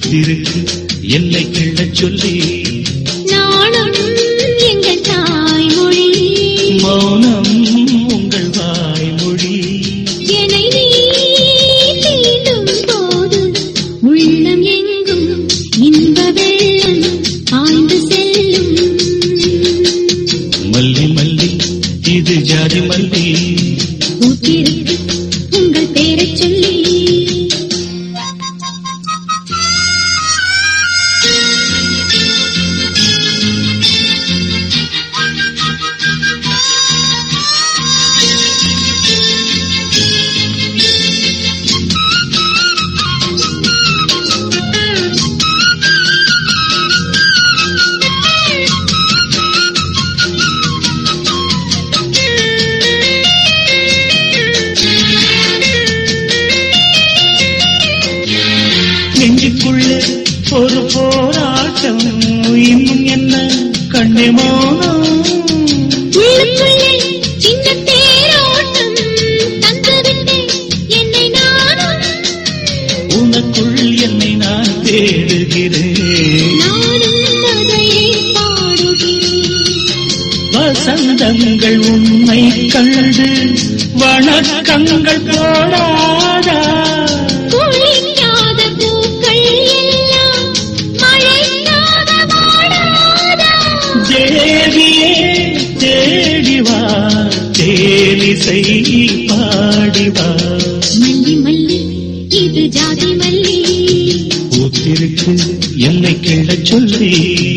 பூத்திருக்கு என்னை கிள்ளச் சொல்லி நாளும் எங்கள் தாய்மொழி மௌனம் உங்கள் வாய்மொழி என்னை நீ தீண்டும் போது உள்ளம் எங்கும் இன்ப வெள்ளம் ஆய்ந்து செல்லும். மல்லி மல்லி இது ஜாதி மல்லி பூத்திருக்கு உங்கள் பேரைச் சொல்லி நெஞ்சுக்குள்ளே ஒரு போராட்டம் இன்னும் என்ன கண்ணே மௌனம் உள்ளுக்குள்ளே சின்ன தேரோட்டம் தந்துவிட்டேன் என்னை நானும் உனக்குள் என்னை நான் தேடுகிறேன் நானும் அதையே பாடுகிறேன். வசந்தங்கள் உன்னை கண்டு வணக்கங்கள் போடாதா குளிக்காத பூக்கள் எல்லாம் மழைக்காக வாடாதா தேவியே தேடிவா தேனிசை பாடிவா மல்லி மல்லி இது ஜாதி மல்லி பூத்திருக்கு என்னை கிள்ளச் சொல்லி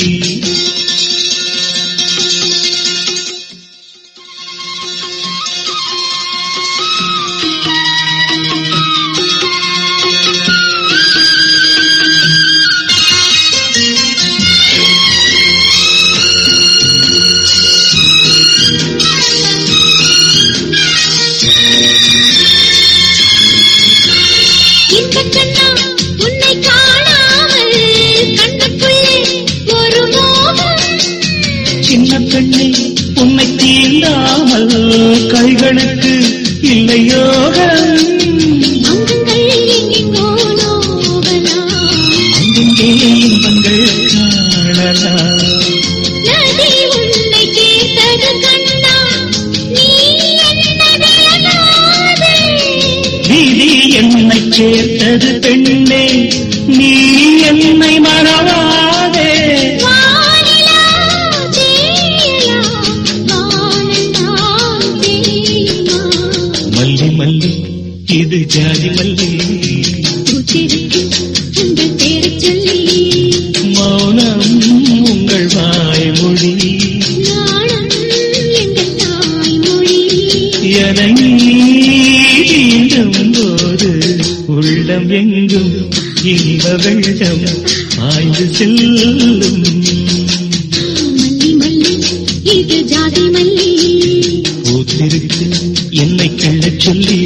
இந்த கண்ணா உன்னை காணாமல் கண்ணுக்குள்ளே ஒரு மோகம் சின்ன பெண்ணே உன்னை தீண்டாமல் கைகளுக்கு இல்லை யோகம் அங்கங்கள் எங்கெங்கோ நோகலாம் அங்கெங்கே இன்பங்கள் காணலாம் நதி உன்னை கேட்டது கண்ணா நீ என்னை விலகாதே விதி என்னை சேர்த்தது பெண்ணே நீ என்னை மறவாதே வானிலா தேயா வானந்தான் தேயுமா மல்லி மல்லி இது ஜாதி மல்லி பூத்திருக்கு உங்கள் பேரைச் சொல்லி மௌனம் உங்கள் வாய்மொழி நாளும் எங்கள் தாய்மொழி என தீண்டும் போது உள்ளம் எங்கும் இன்ப வெள்ளம் ஆய்ந்து செல்லும். மல்லி மல்லி இது ஜாதி மல்லி பூத்திருக்கு என்னை கிள்ளச் சொல்லி